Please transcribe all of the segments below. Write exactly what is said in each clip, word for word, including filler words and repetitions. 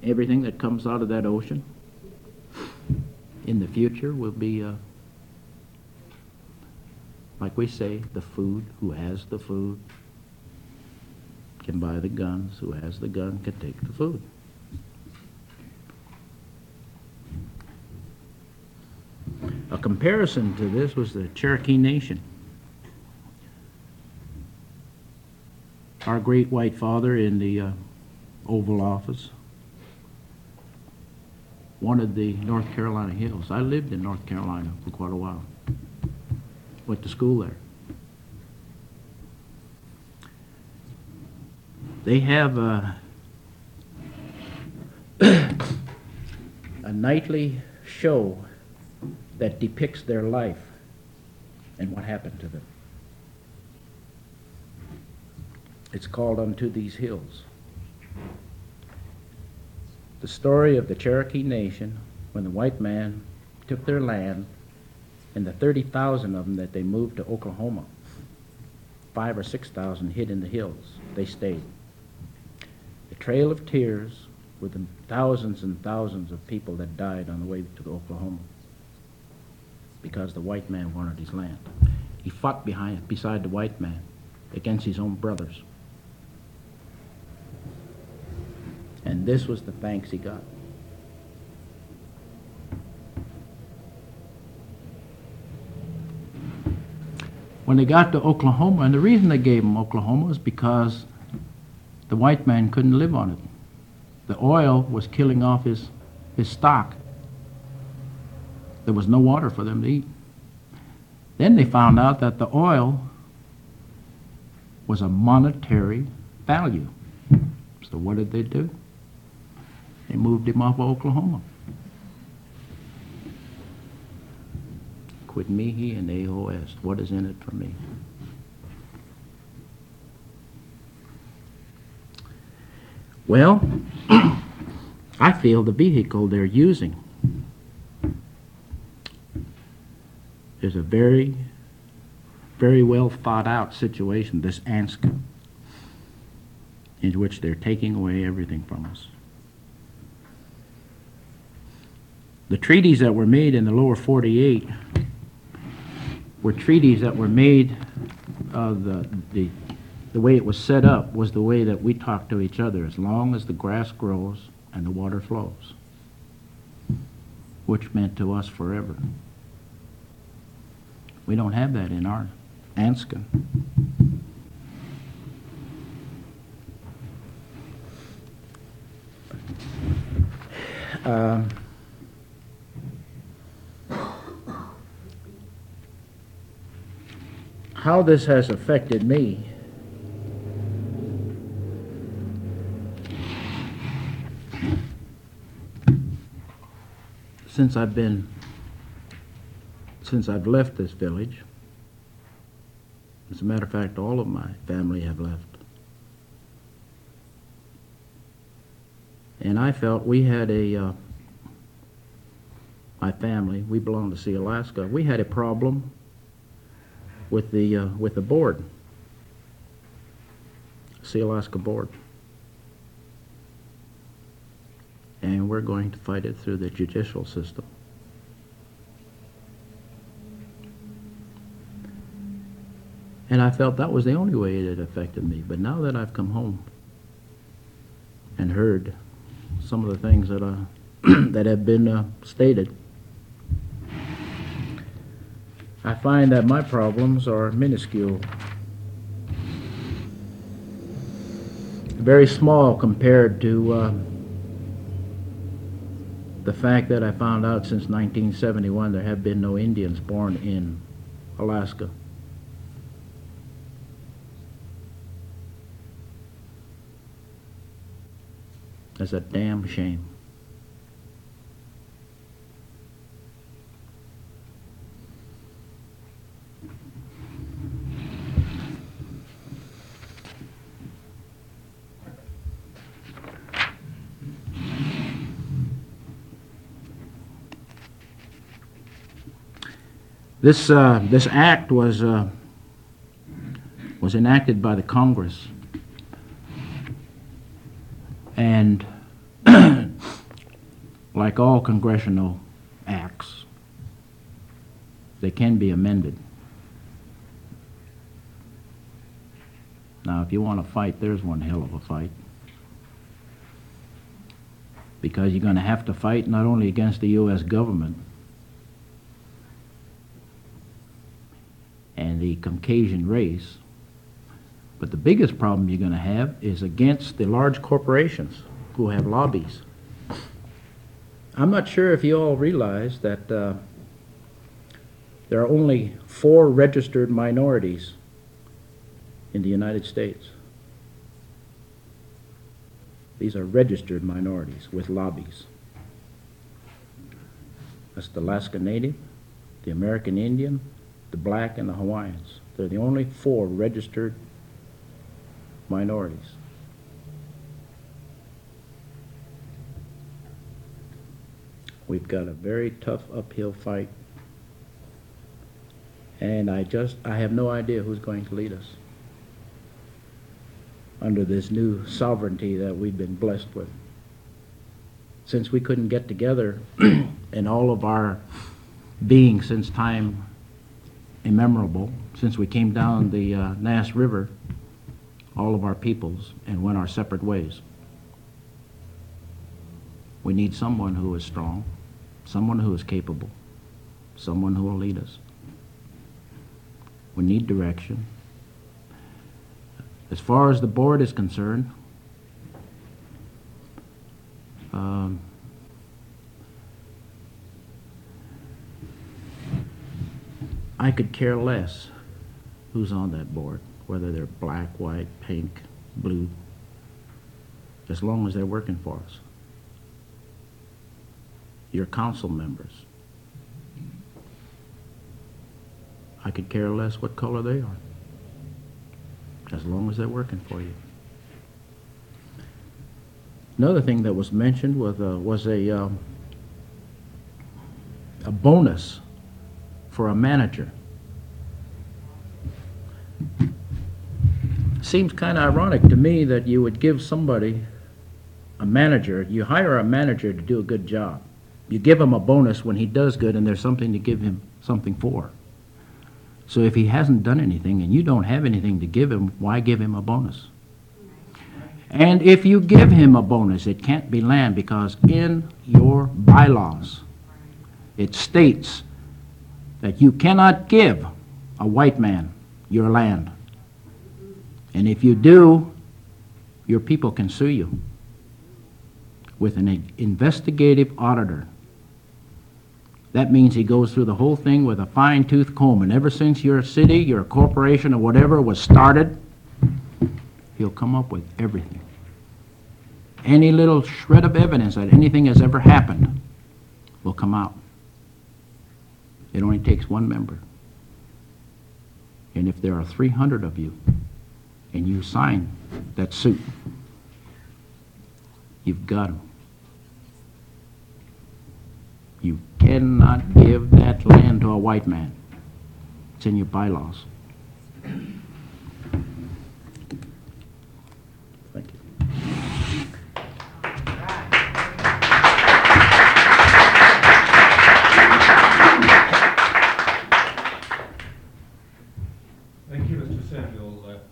everything that comes out of that ocean in the future will be, uh, like we say, the food. Who has the food can buy the guns. Who has the gun can take the food. A comparison to this was the Cherokee Nation. Our great white father in the uh, Oval Office wanted the North Carolina hills. I lived in North Carolina for quite a while. Went to school there. They have a, a nightly show that depicts their life and what happened to them. It's called Unto These Hills. The story of the Cherokee Nation when the white man took their land and the thirty thousand of them that they moved to Oklahoma. Five or six thousand hid in the hills. They stayed. The Trail of Tears were the thousands and thousands of people that died on the way to Oklahoma because the white man wanted his land. He fought behind, beside the white man against his own brothers. And this was the thanks he got. When they got to Oklahoma, and the reason they gave them Oklahoma is because the white man couldn't live on it. The oil was killing off his, his stock. There was no water for them to eat. Then they found out that the oil was a monetary value. So what did they do? They moved him off of Oklahoma. Quit mihi and aho est. What is in it for me? Well, I feel the vehicle they're using is a very, very well thought out situation, this ANSCA, in which they're taking away everything from us. The treaties that were made in the lower forty-eight were treaties that were made, uh, the, the, the way it was set up was the way that we talk to each other, as long as the grass grows and the water flows, which meant to us forever. We don't have that in our ANSCA. Um, how this has affected me since I've been since I've left this village. As a matter of fact, all of my family have left. And I felt we had a, uh, my family, we belong to See Alaska, we had a problem with the, uh, with the board, See Alaska board. And we're going to fight it through the judicial system. And I felt that was the only way it had affected me. But now that I've come home and heard some of the things that, uh, that have been uh, stated, I find that my problems are minuscule. Very small compared to uh, the fact that I found out since nineteen seventy-one there have been no Indians born in Alaska. That's a damn shame. This uh, this act was uh, was enacted by the Congress, and like all congressional acts, they can be amended. Now, if you want to fight, there's one hell of a fight. Because you're going to have to fight not only against the U S government and the Caucasian race, but the biggest problem you're going to have is against the large corporations who have lobbies. I'm not sure if you all realize that uh, there are only four registered minorities in the United States. These are registered minorities with lobbies. That's the Alaska Native, the American Indian, the Black, and the Hawaiians. They're the only four registered minorities. We've got a very tough uphill fight, and I just, I have no idea who's going to lead us under this new sovereignty that we've been blessed with. Since we couldn't get together in all of our being since time immemorable, since we came down the uh, Nass River, all of our peoples, and went our separate ways. We need someone who is strong, someone who is capable, someone who will lead us. We need direction. As far as the board is concerned, um, I could care less who's on that board, whether they're black, white, pink, blue, as long as they're working for us. Your council members, I could care less what color they are, as long as they're working for you. Another thing that was mentioned was, uh, was a, um, a bonus for a manager. Seems kind of ironic to me that you would give somebody, a manager, you hire a manager to do a good job. You give him a bonus when he does good and there's something to give him something for. So if he hasn't done anything and you don't have anything to give him, why give him a bonus? And if you give him a bonus, it can't be land, because in your bylaws it states that you cannot give a white man your land. And if you do, your people can sue you with an investigative auditor. That means he goes through the whole thing with a fine-tooth comb, and ever since your city, your corporation, or whatever was started, he'll come up with everything. Any little shred of evidence that anything has ever happened will come out. It only takes one member. And if there are three hundred of you, and you sign that suit, you've got him. You cannot give that land to a white man. It's in your bylaws. Thank you. Thank you, Mister Samuel. Uh,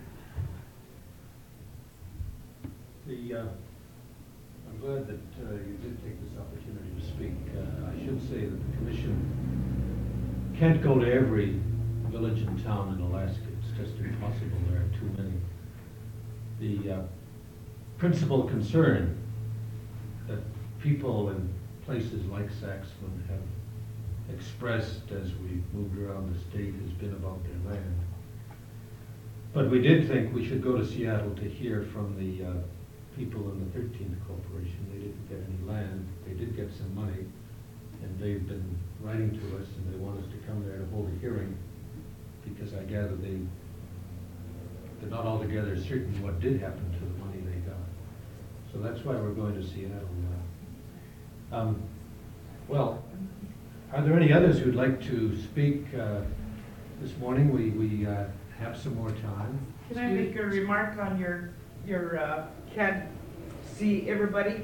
the, uh, I'm glad that uh, you did take this opportunity to speak. Uh, I should say that the Commission can't go to every village and town in Alaska. It's just impossible. There are too many. The uh, principal concern that people in places like Saxon have expressed as we moved around the state has been about their land. But we did think we should go to Seattle to hear from the uh, people in the thirteenth Corporation. They didn't get any land. They did get some money, and they've been writing to us, and they want us to come there to hold a hearing, because I gather they, they're not altogether certain what did happen to the money they got. So that's why we're going to Seattle now. Um, well, are there any others who'd like to speak uh, this morning? We, we uh, have some more time. Can I make a remark on your, your, uh, can't see everybody?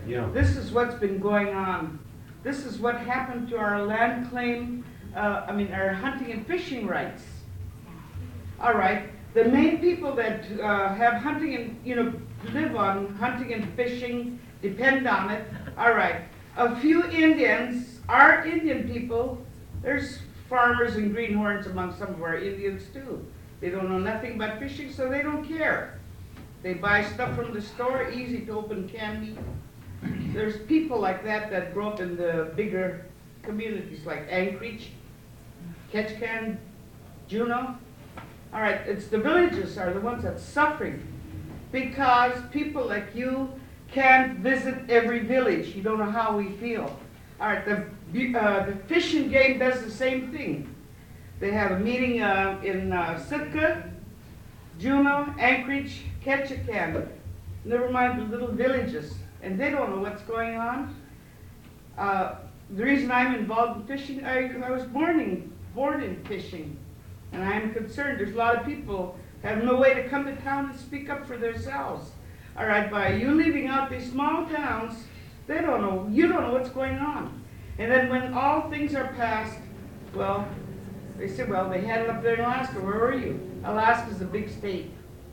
Yeah. This is what's been going on. This is what happened to our land claim, uh, I mean, our hunting and fishing rights. All right, the main people that uh, have hunting and, you know, live on hunting and fishing, depend on it. All right, a few Indians, our Indian people, there's farmers and greenhorns among some of our Indians too. They don't know nothing about fishing, so they don't care. They buy stuff from the store, easy to open can meat. There's people like that that grow up in the bigger communities like Anchorage, Ketchikan, Juneau. All right, it's the villages are the ones that's suffering because people like you can't visit every village. You don't know how we feel. All right, the, uh, the Fish and Game does the same thing. They have a meeting uh, in uh, Sitka, Juneau, Anchorage, Ketchikan, never mind the little villages, and they don't know what's going on. Uh, the reason I'm involved in fishing, I, I was born in, born in fishing, and I'm concerned. There's a lot of people have no way to come to town and speak up for themselves. All right, by you leaving out these small towns, they don't know, you don't know what's going on. And then when all things are passed, well, they said, well, they had it up there in Alaska. Where were you? Alaska's a big state.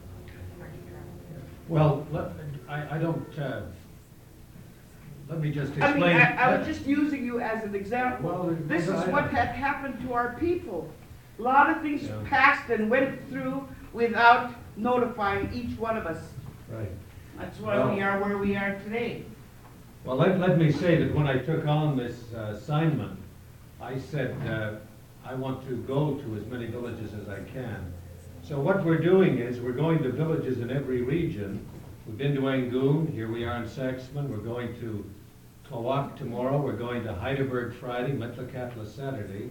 Well, let, I, I don't, uh, let me just I explain. mean, I, I was just using you as an example. Well, This is I- what had happened to our people. A lot of things Yeah. passed and went through without notifying each one of us. Right. That's why Well- we are where we are today. Well, let, let me say that when I took on this uh, assignment, I said, uh, I want to go to as many villages as I can. So what we're doing is we're going to villages in every region. We've been to Angoon, here we are in Saxman, we're going to Tlawak tomorrow, we're going to Heidelberg Friday, Metlakatla Saturday.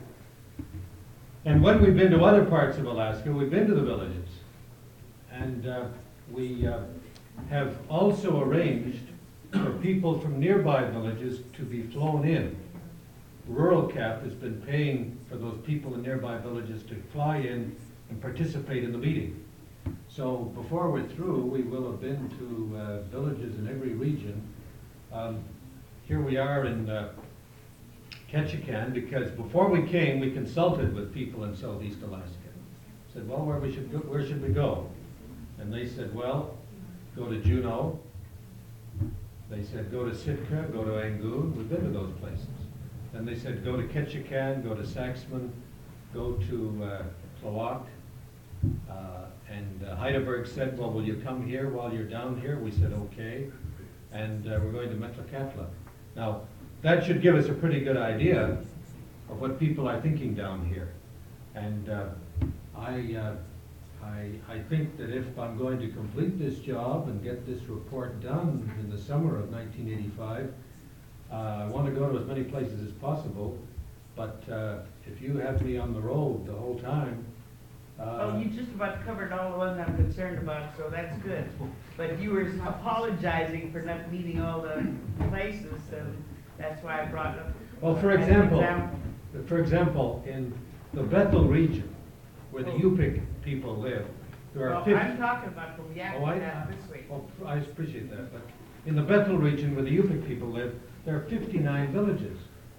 And when we've been to other parts of Alaska, we've been to the villages. And uh, we uh, have also arranged for people from nearby villages to be flown in. Rural Cap has been paying for those people in nearby villages to fly in and participate in the meeting. So before we're through, we will have been to uh, villages in every region. Um, here we are in uh, Ketchikan, because before we came, we consulted with people in Southeast Alaska. Said, well, where we should go, where should we go? And they said, well, go to Juneau. They said, go to Sitka, go to Angoon. We've been to those places. Then they said, go to Ketchikan, go to Saxman, go to uh, Tlawak. Uh, and uh, Heidelberg said, well, will you come here while you're down here? We said, okay. And uh, we're going to Metlakatla. Now, that should give us a pretty good idea of what people are thinking down here. And uh, I, uh, I, I think that if I'm going to complete this job and get this report done in the summer of nineteen eighty-five, uh, I want to go to as many places as possible. But uh, if you have me on the road the whole time, uh, Oh, you just about covered all the ones I'm concerned about, so that's good. But you were apologizing for not meeting all the places, and that's why I brought it up. well, for as an example, example. for example, in the Bethel region, where the Oh. Yupik people live, there are Well, fifty. I'm talking about from Oh, I, Yakima this way. oh, I appreciate that, but in the Bethel region where the Yupik people live, there are fifty-nine villages.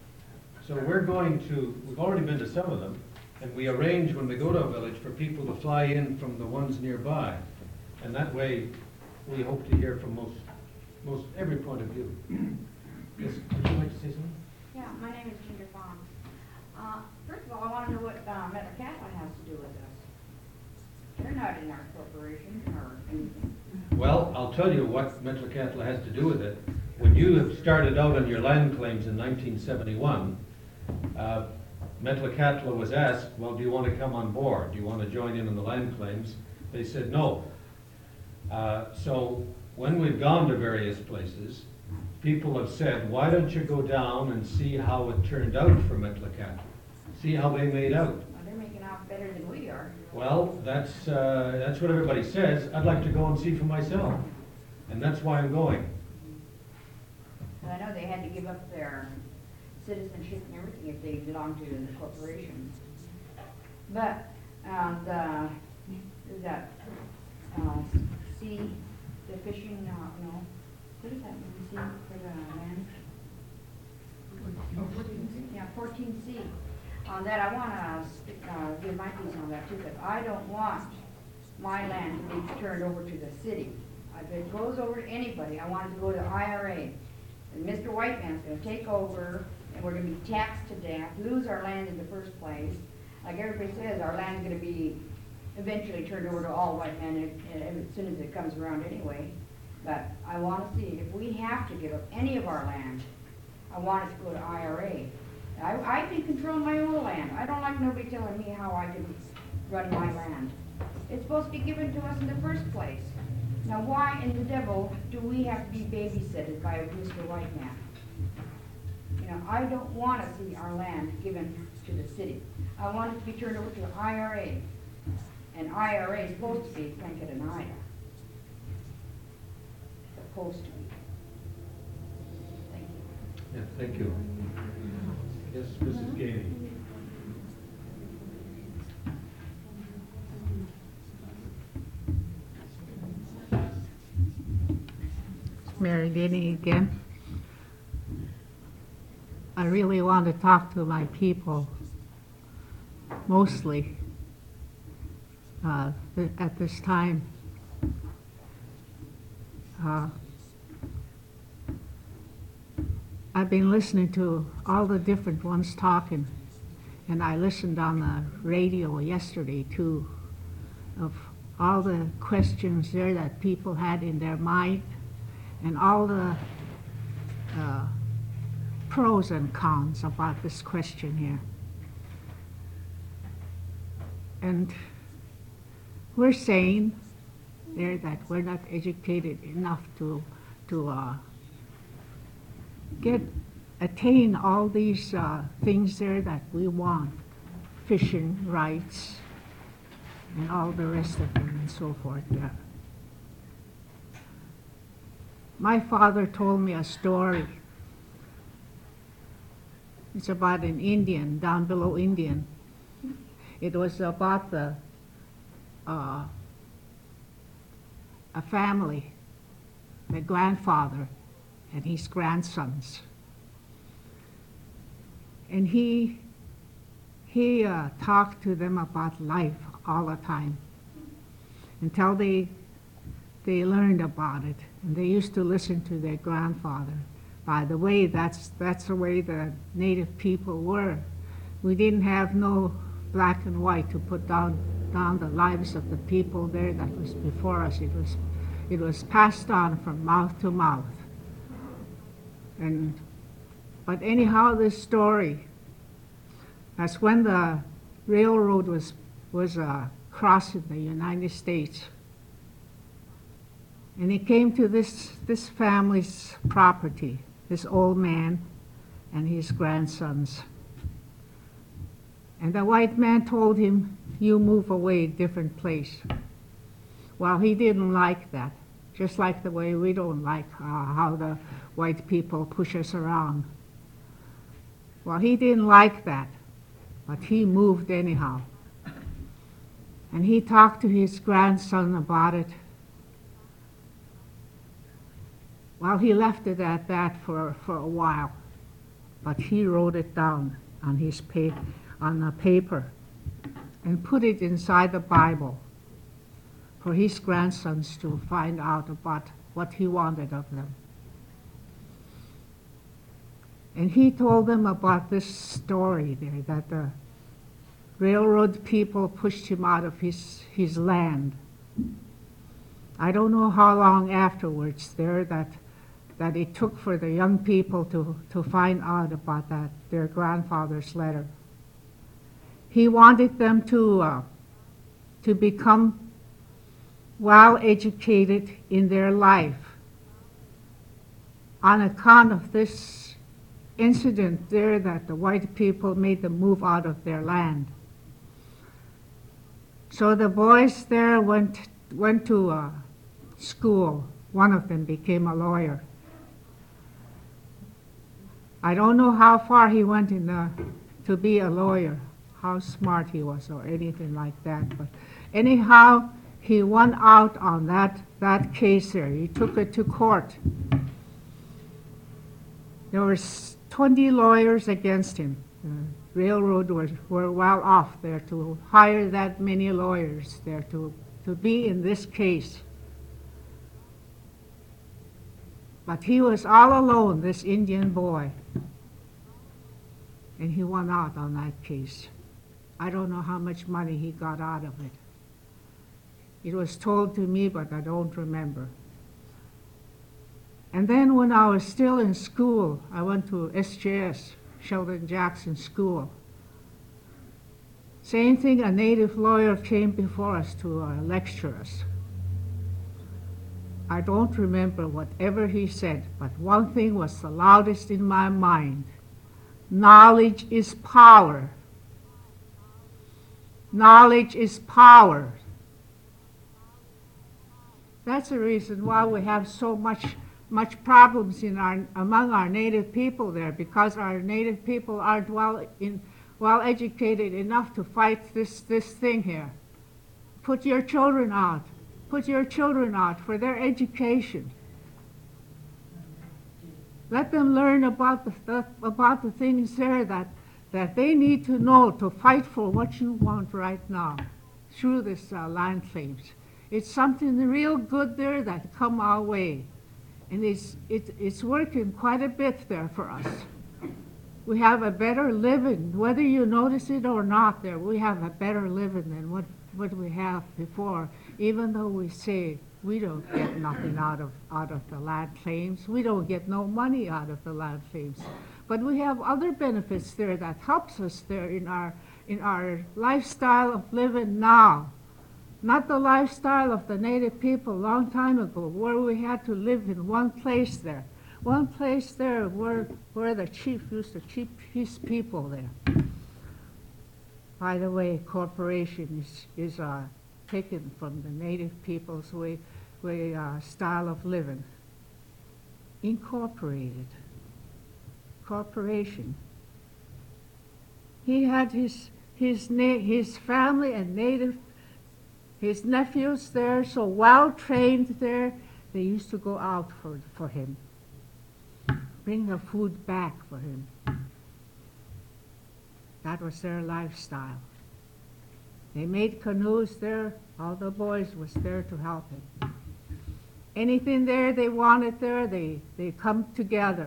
So we're going to, we've already been to some of them, and we arrange when we go to a village for people to fly in from the ones nearby. And that way, we hope to hear from most, most, every point of view. Yes, would you like to say something? Yeah, my name is Ginger Fawn. Uh, first of all, I want to know what uh, Metlakatla has to do with us. They're not in our corporation or anything. Well, I'll tell you what Metlakatla has to do with it. When you have started out on your land claims in nineteen seventy-one, uh, Metlakatla was asked, well, do you want to come on board? Do you want to join in on the land claims? They said no. Uh, so when we've gone to various places, people have said, why don't you go down and see how it turned out for Metlakatla? See how they made out. Well, they're making out better than we are. Well, that's, uh, that's what everybody says. I'd like to go and see for myself. And that's why I'm going. And I know they had to give up their citizenship and everything if they belonged to the corporation. But uh, the, is that uh, sea, the fishing, uh, no, what is that? The sea for the fourteen C, on that, I wanna, uh, give my piece on that too, but I don't want my land to be turned over to the city. If it goes over to anybody, I want it to go to I R A. And Mister White Man's gonna take over, and we're gonna be taxed to death, lose our land in the first place. Like everybody says, our land's gonna be eventually turned over to all white men as, as soon as it comes around anyway. But I wanna see, if we have to give up any of our land, I want it to go to I R A. I, I can control my own land. I don't like nobody telling me how I can run my land. It's supposed to be given to us in the first place. Now why in the devil do we have to be babysitted by Mister White Man? You know, I don't want to see our land given to the city. I want it to be turned over to I R A. And I R A is supposed to be Tlingit and Ida. Supposed to be. Thank you. Yeah, thank you. Yes, Missus Gainey. Mary Denny again. I really want to talk to my people, mostly uh, th- at this time. Uh, I've been listening to all the different ones talking, and I listened on the radio yesterday too, of all the questions there that people had in their mind, and all the uh, pros and cons about this question here. And we're saying there that we're not educated enough to to uh, get attain all these uh, things there that we want, fishing rights and all the rest of them and so forth. Yeah. My father told me a story. It's about an Indian, down below Indian. It was about the uh, a family, the grandfather and his grandsons. And he he uh, talked to them about life all the time until they they learned about it. And they used to listen to their grandfather. By the way, that's that's the way the native people were. We didn't have no black and white to put down down the lives of the people there that was before us. It was it was passed on from mouth to mouth. And but anyhow, this story, that's when the railroad was was uh, crossing the United States. And he came to this, this family's property, this old man and his grandsons. And the white man told him, you move away, different place. Well, he didn't like that, just like the way we don't like uh, how the white people push us around. Well, he didn't like that, but he moved anyhow. And he talked to his grandson about it. Well, he left it at that for, for a while, but he wrote it down on his pa- on a paper and put it inside the Bible for his grandsons to find out about what he wanted of them. And he told them about this story there, that the railroad people pushed him out of his, his land. I don't know how long afterwards there that that it took for the young people to, to find out about that, their grandfather's letter. He wanted them to, uh, to become well educated in their life on account of this incident there that the white people made them move out of their land. So the boys there went, went to uh, school. One of them became a lawyer. I don't know how far he went in the, to be a lawyer, how smart he was or anything like that. But anyhow, he won out on that, that case there. He took it to court. There were twenty lawyers against him. The railroad was, were well off there to hire that many lawyers there to, to be in this case. But he was all alone, this Indian boy. And he won out on that case. I don't know how much money he got out of it. It was told to me, but I don't remember. And then when I was still in school, I went to S J S, Sheldon Jackson School. Same thing, a native lawyer came before us to uh, lecture us. I don't remember whatever he said, but one thing was the loudest in my mind. Knowledge is power. Knowledge is power. That's the reason why we have so much, much problems in our, among our native people there, because our native people aren't well, in, well educated enough to fight this, this thing here. Put your children out. Put your children out for their education. Let them learn about the, the, about the things there that, that they need to know to fight for what you want right now through this uh, land claims. It's something real good there that come our way. And it's, it, it's working quite a bit there for us. We have a better living, whether you notice it or not there, we have a better living than what, what we have before, even though we say we don't get nothing out of, out of the land claims. We don't get no money out of the land claims. But we have other benefits there that helps us there in our, in our lifestyle of living now. Not the lifestyle of the native people a long time ago, where we had to live in one place there. One place there where, where the chief used to keep his people there. By the way, corporation is, is uh, taken from the native people's way, way uh, style of living. Incorporated. Corporation. He had his, his, na his family and native, his nephews there, so well trained there, they used to go out for, for him. Bring the food back for him. That was their lifestyle. They made canoes there. All the boys was there to help him. Anything there they wanted there, they, they come together.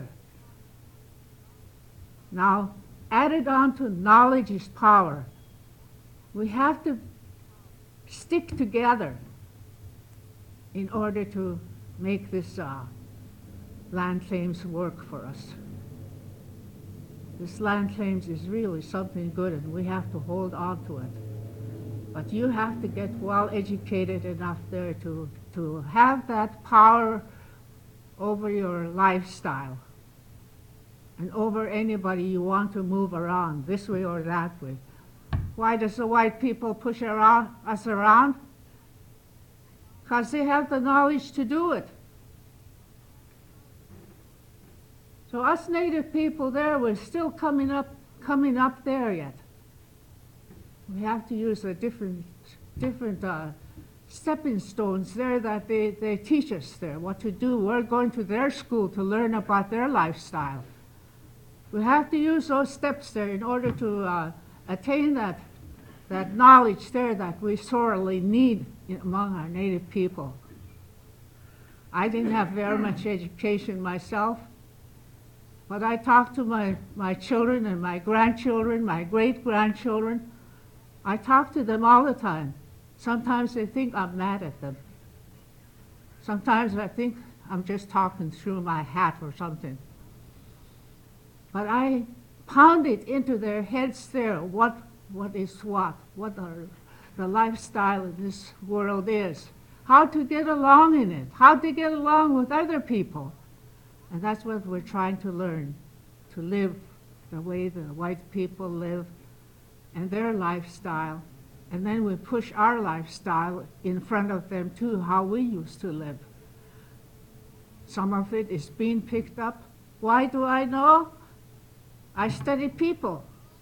Now, added on to knowledge is power. We have to stick together in order to make this uh, land claims work for us. This land claims is really something good, and we have to hold on to it. But you have to get well educated enough there to, to have that power over your lifestyle and over anybody you want to move around this way or that way. Why does the white people push around, us around? Because they have the knowledge to do it. So us native people there, we're still coming up, coming up there yet. We have to use the different, different uh, stepping stones there that they, they teach us there, what to do. We're going to their school to learn about their lifestyle. We have to use those steps there in order to uh, attain that, that knowledge there that we sorely need in, among our native people. I didn't have very much education myself, but I talk to my, my children and my grandchildren, my great-grandchildren. I talk to them all the time. Sometimes they think I'm mad at them. Sometimes I think I'm just talking through my hat or something. But I pound it into their heads there, what, what is what, what our, the lifestyle in this world is, how to get along in it, how to get along with other people. And that's what we're trying to learn, to live the way the white people live and their lifestyle. And then we push our lifestyle in front of them too, how we used to live. Some of it is being picked up. Why do I know? I study people.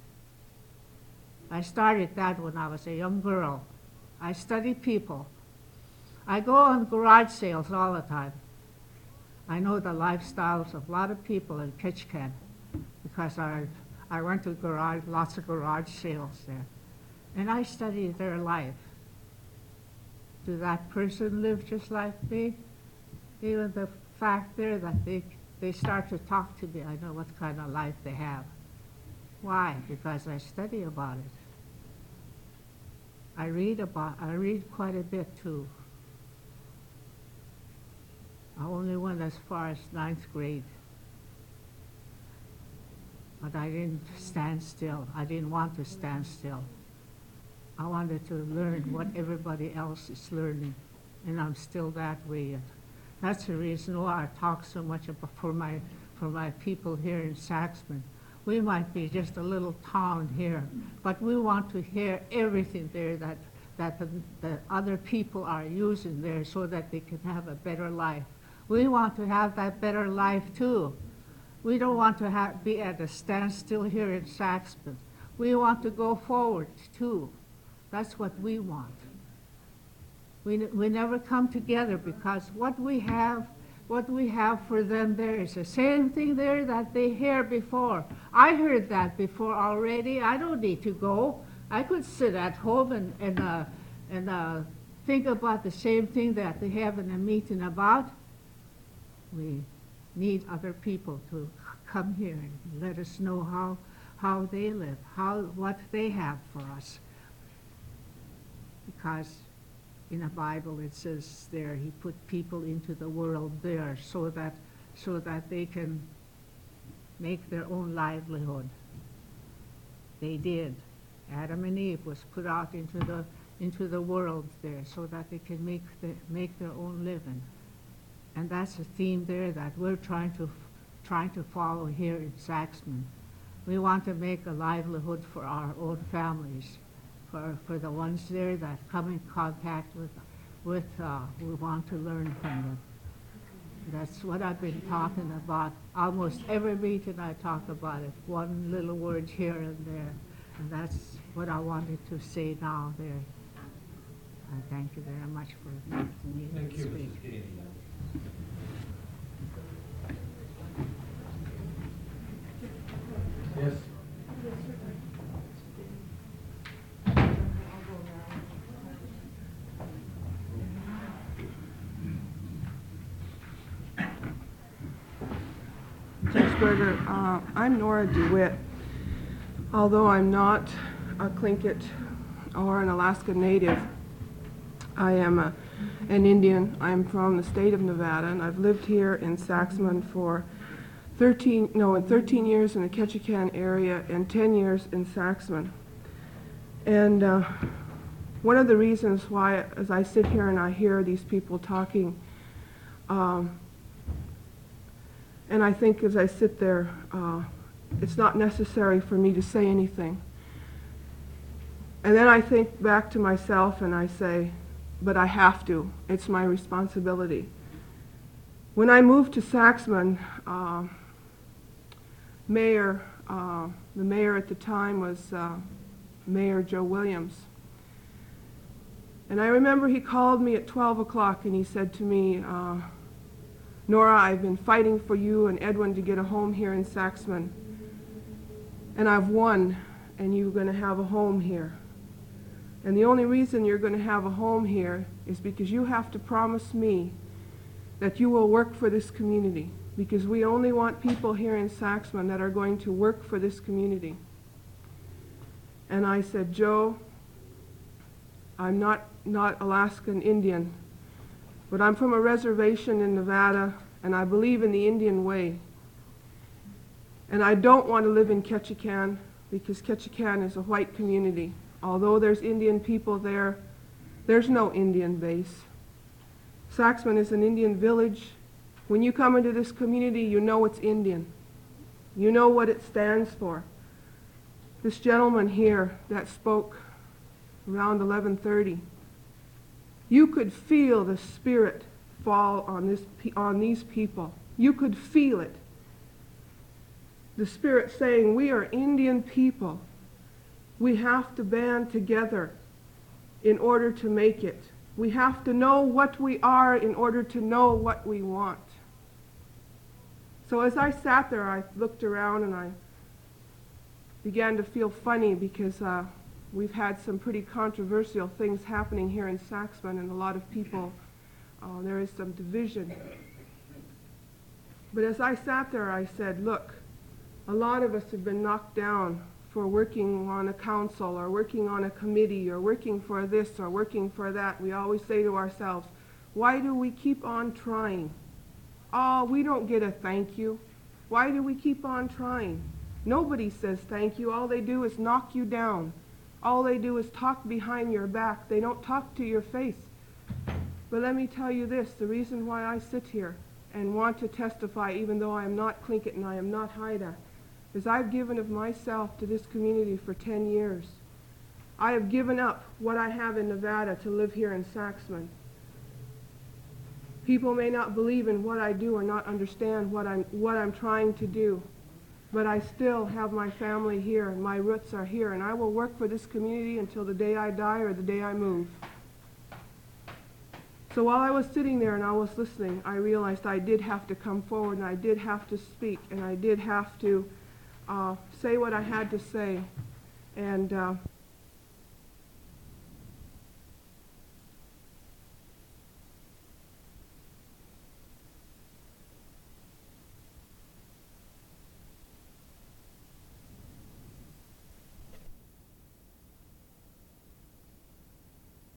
I started that when I was a young girl. I study people. I go on garage sales all the time. I know the lifestyles of a lot of people in Ketchikan because I've, I went to garage, lots of garage sales there. And I studied their life. Do that person live just like me? Even the fact there that they, they start to talk to me, I know what kind of life they have. Why? Because I study about it. I read about, I read quite a bit too. I only went as far as ninth grade. But I didn't stand still. I didn't want to stand still. I wanted to learn what everybody else is learning, and I'm still that way yet. That's the reason why I talk so much about for my for my people here in Saxman. We might be just a little town here, but we want to hear everything there that that the, the other people are using there so that they can have a better life. We want to have that better life too. We don't want to have, be at a standstill here in Saxman. We want to go forward too. That's what we want. We, we never come together because what we have, what we have for them there is the same thing there that they hear before. I heard that before already. I don't need to go. I could sit at home and, and, uh, and uh, think about the same thing that they have in a meeting about. We need other people to come here and let us know how, how they live, how, what they have for us. Because in the Bible it says there, he put people into the world there so that, so that they can make their own livelihood. They did. Adam and Eve was put out into the, into the world there so that they can make, the, make their own living. And that's a theme there that we're trying to, trying to follow here in Saxman. We want to make a livelihood for our own families. For, for the ones there that come in contact with, with uh, we want to learn from them. That's what I've been talking about. Almost every meeting I talk about it, one little word here and there. And that's what I wanted to say now there. I thank you very much for letting me Thank you, speak. Missus Gainey. Yes? Judge Berger, uh, I'm Nora DeWitt. Although I'm not a Tlingit or an Alaska Native, I am a, an Indian. I'm from the state of Nevada, and I've lived here in Saxman for thirteen, no, in thirteen years in the Ketchikan area and ten years in Saxman. And uh, one of the reasons why, as I sit here and I hear these people talking, um, and I think as I sit there, uh, it's not necessary for me to say anything. And then I think back to myself and I say, but I have to. It's my responsibility. When I moved to Saxman, uh, Mayor, uh, the mayor at the time was uh, Mayor Joe Williams. And I remember he called me at twelve o'clock and he said to me, uh, Nora, I've been fighting for you and Edwin to get a home here in Saxman. And I've won, and you're going to have a home here. And the only reason you're going to have a home here is because you have to promise me that you will work for this community. Because we only want people here in Saxman that are going to work for this community. And I said, Joe, I'm not, not Alaskan Indian, but I'm from a reservation in Nevada, and I believe in the Indian way. And I don't want to live in Ketchikan, because Ketchikan is a white community. Although there's Indian people there, there's no Indian base. Saxman is an Indian village. When you come into this community, you know it's Indian. You know what it stands for. This gentleman here that spoke around eleven thirty, you could feel the spirit fall on, this, on these people. You could feel it. The spirit saying, we are Indian people. We have to band together in order to make it. We have to know what we are in order to know what we want. So as I sat there, I looked around and I began to feel funny because uh, we've had some pretty controversial things happening here in Saxman, and a lot of people, uh, there is some division. But as I sat there, I said, look, a lot of us have been knocked down for working on a council or working on a committee or working for this or working for that. We always say to ourselves, why do we keep on trying? Oh, we don't get a thank you. Why do we keep on trying? Nobody says thank you. All they do is knock you down. All they do is talk behind your back. They don't talk to your face. But let me tell you this, the reason why I sit here and want to testify, even though I am not Tlingit and I am not Haida, is I've given of myself to this community for ten years. I have given up what I have in Nevada to live here in Saxman. People may not believe in what I do or not understand what I'm, what I'm trying to do, but I still have my family here and my roots are here, and I will work for this community until the day I die or the day I move. So while I was sitting there and I was listening, I realized I did have to come forward and I did have to speak and I did have to uh, say what I had to say. And uh,